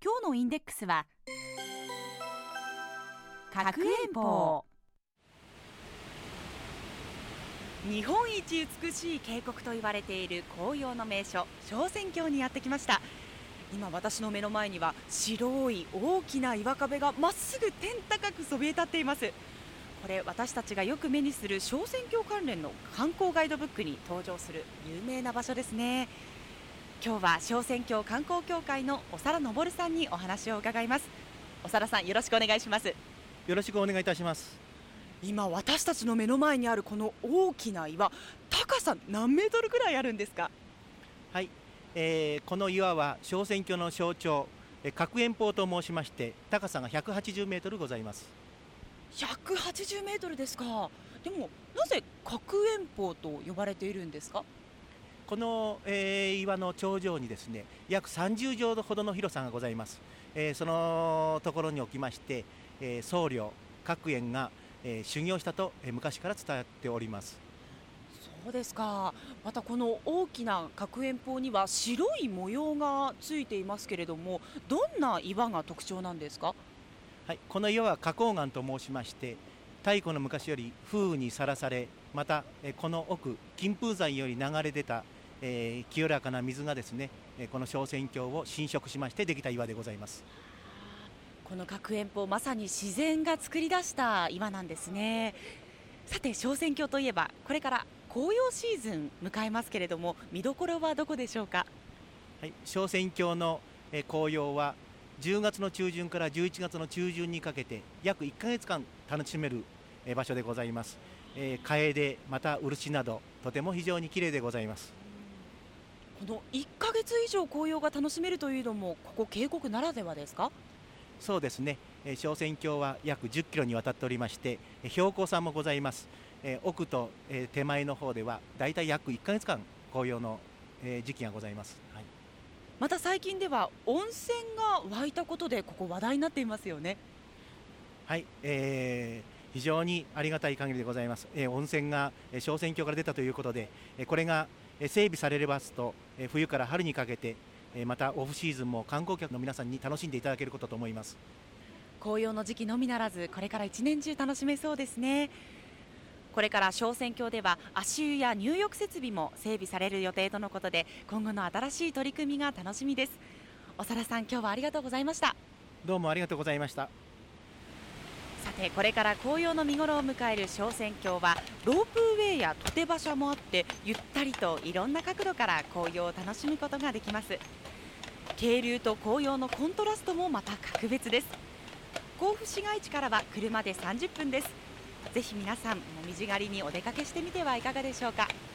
今日のインデックスは角遠峰。日本一美しい渓谷と言われている紅葉の名所昇仙峡にやってきました。今私の目の前には白い大きな岩壁がまっすぐ天高くそびえ立っています。これ私たちがよく目にする昇仙峡関連の観光ガイドブックに登場する有名な場所ですね。今日は昇仙峡観光協会の長田昇さんにお話を伺います。長田さん、よろしくお願いします。 よろしくお願いいたします。 今私たちの目の前にあるこの大きな岩、高さ何メートルくらいあるんですか？ はい、この岩は昇仙峡の象徴、角遠峰と申しまして、高さが180メートルございます。 180メートルですか。でもなぜ角遠峰と呼ばれているんですか？ この、岩の頂上にですね、約30畳ほどの広さがございます。そのところにおきまして、僧侶角遠が、修行したと、昔から伝わっております。 そうですか。またこの大きな角遠峰には白い模様がついていますけれども、どんな岩が特徴なんですか？ はい、この岩は花崗岩と申しまして、太古の昔より風雨にさらされ、またこの奥金峰山より流れ出た、清らかな水がですね、この昇仙峡を浸食しましてできた岩でございます。 この角遠峰、まさに自然が作り出した岩なんですね。さて昇仙峡といえばこれから紅葉シーズン迎えますけれども、見どころはどこでしょうか？ はい、昇仙峡の紅葉は10月の中旬から11月の中旬にかけて約1ヶ月間楽しめる場所でございます。楓また漆などとても非常に綺麗でございます。 この1ヶ月以上紅葉が楽しめるというのもここ渓谷ならではですか？ そうですね、昇仙峡は約10キロにわたっておりまして、標高差もございます。奥と手前の方ではだいたい約1ヶ月間紅葉の時期がございます。はい、 また最近では温泉が湧いたことでここ話題になっていますよね。 はい、非常にありがたい限りでございます。温泉が昇仙峡から出たということで、これが整備されればと冬から春にかけてまたオフシーズンも観光客の皆さんに楽しんでいただけることと思います。 紅葉の時期のみならずこれから一年中楽しめそうですね。これから昇仙峡では足湯や入浴設備も整備される予定とのことで、今後の新しい取り組みが楽しみです。長田さん、今日はありがとうございました。 どうもありがとうございました。 さてこれから紅葉の見頃を迎える昇仙峡はロープウェイや土手馬車もあって、ゆったりといろんな角度から紅葉を楽しむことができます。渓流と紅葉のコントラストもまた格別です。甲府市街地からは車で30分です。ぜひ皆さんもみじ狩りにお出かけしてみてはいかがでしょうか。